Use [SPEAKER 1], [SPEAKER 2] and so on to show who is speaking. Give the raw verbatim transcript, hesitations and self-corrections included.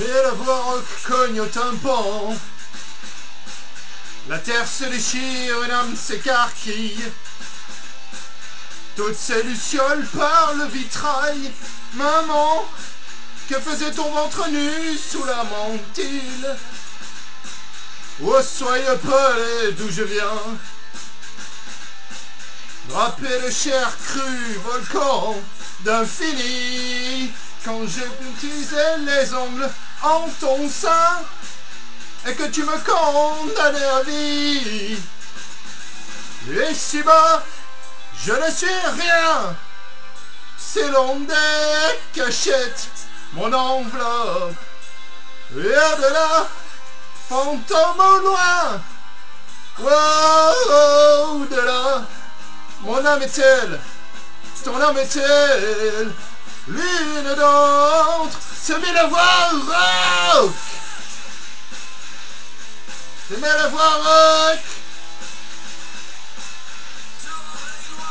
[SPEAKER 1] Mais la voix rock cogne au tympan. La terre se déchire, une âme s'écarquille. Toutes ces lucioles par le vitrail. Maman, que faisait ton ventre nu sous la mantille? Oh, soyez appelés d'où je viens, drapé de chair crue, volcan d'infini. Quand je utilisais les ongles en ton sein et que tu me condamnais à vie. Et ici-bas, je ne suis rien. C'est l'ombre des cachettes, mon enveloppe. Et au-delà, fantôme au loin. Wow, au-delà, mon âme est-elle, ton âme est-elle, l'une d'entre ces mille voix rock, ces mille voix rock.